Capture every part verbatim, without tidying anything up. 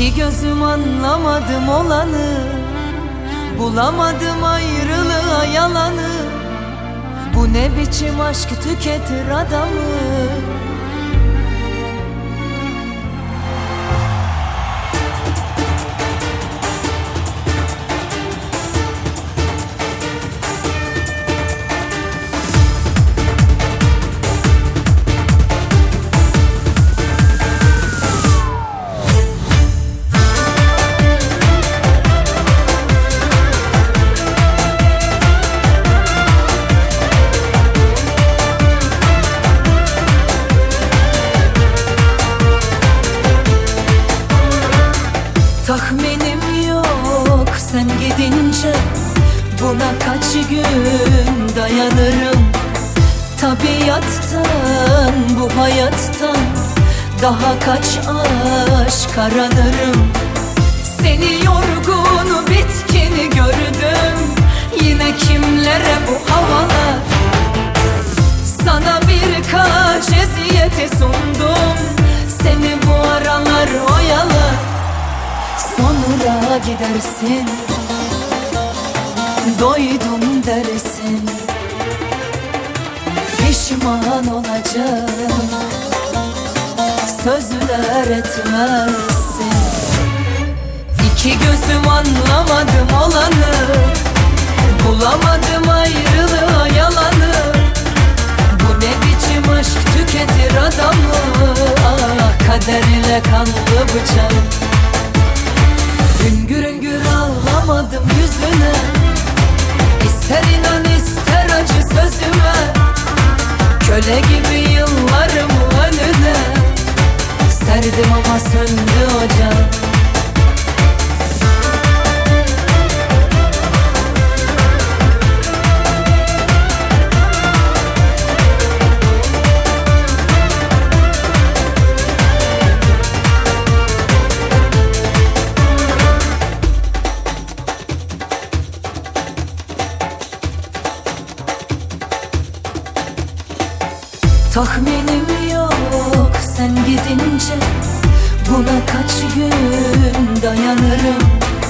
İki gözüm anlamadım olanı, bulamadım ayrılığa yalanı. Bu ne biçim aşk tüketir adamı? Tahminim yok sen gidince, buna kaç gün dayanırım? Tabiattan, bu hayattan daha kaç aşk aranırım? Seni yorgun bitkin gördüm, yine kimlere bu havalar? Sana birkaç eziyeti sundum, seni bu aralar oyalar. Sonra gidersin, doydum dersin, pişman olacağım, sözler etmezsin. İki gözüm anlamadım olanı, bulamadım ayrılığa yalanı. Bu ne biçim aşk tüketir adamı? Ah, kader ile kanlı bıçak. Hüngür hüngür ağlamadım yüzüne, İster inan ister acı sözüme. Köle gibi yıllarımı önüne serdim ama söndü ocağım. Tahminim yok sen gidince, buna kaç gün dayanırım?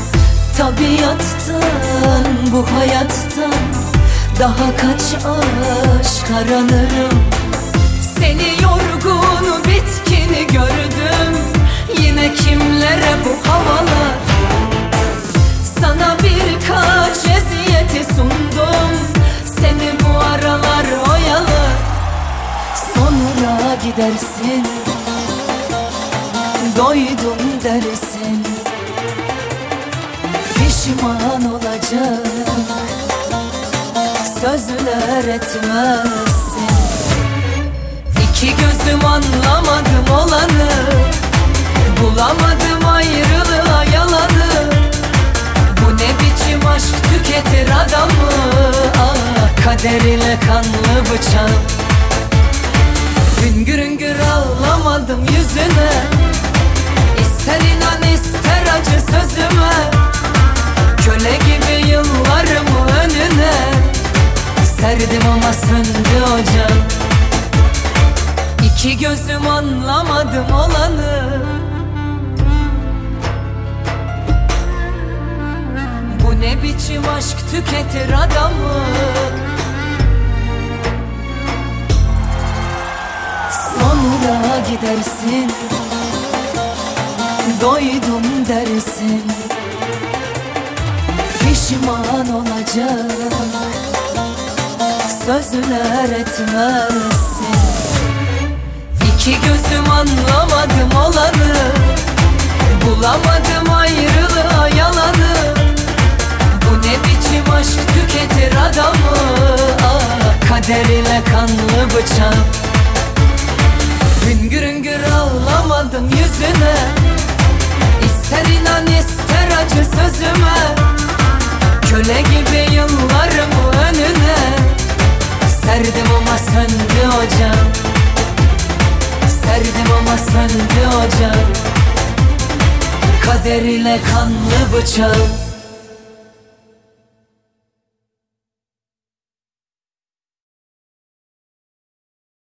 Tabiattan, bu hayattan daha kaç aşk aranırım? Seni yorgun bitkin gördüm, yine kimlere bu havalar? Sana birkaç eziyeti sundum, seni bu aralar oyalar. Sonra gidersin, doydum dersin, pişman olacağım, sözler etmezsin. İki gözüm anlamadım olanı, bulamadım ayrılığa yalanı. Bu ne biçim aşk tüketir adamı? Ah, kader ile kanlı bıçak. Hüngür hüngür ağlamadım yüzüne, İster inan ister acı sözüme. Köle gibi yıllarımı önüne serdim ama söndü ocağım. İki gözüm anlamadım olanı, bu ne biçim aşk tüketir adamı? Sonra gidersin, doydum dersin, pişman olacağım, sözler etmezsin. İki gözüm anlamadım olanı, bulamadım ayrılığa yalanı. Bu ne biçim aşk tüketir adamı? Ah, kader ile kanlı bıçak. Hüngür hüngür ağlamadım yüzüne, İster inan ister acı sözüme. Köle gibi yıllarımı önüne serdim ama söndü ocağım. Serdim ama söndü ocağım. Kader ile kanlı bıçağım.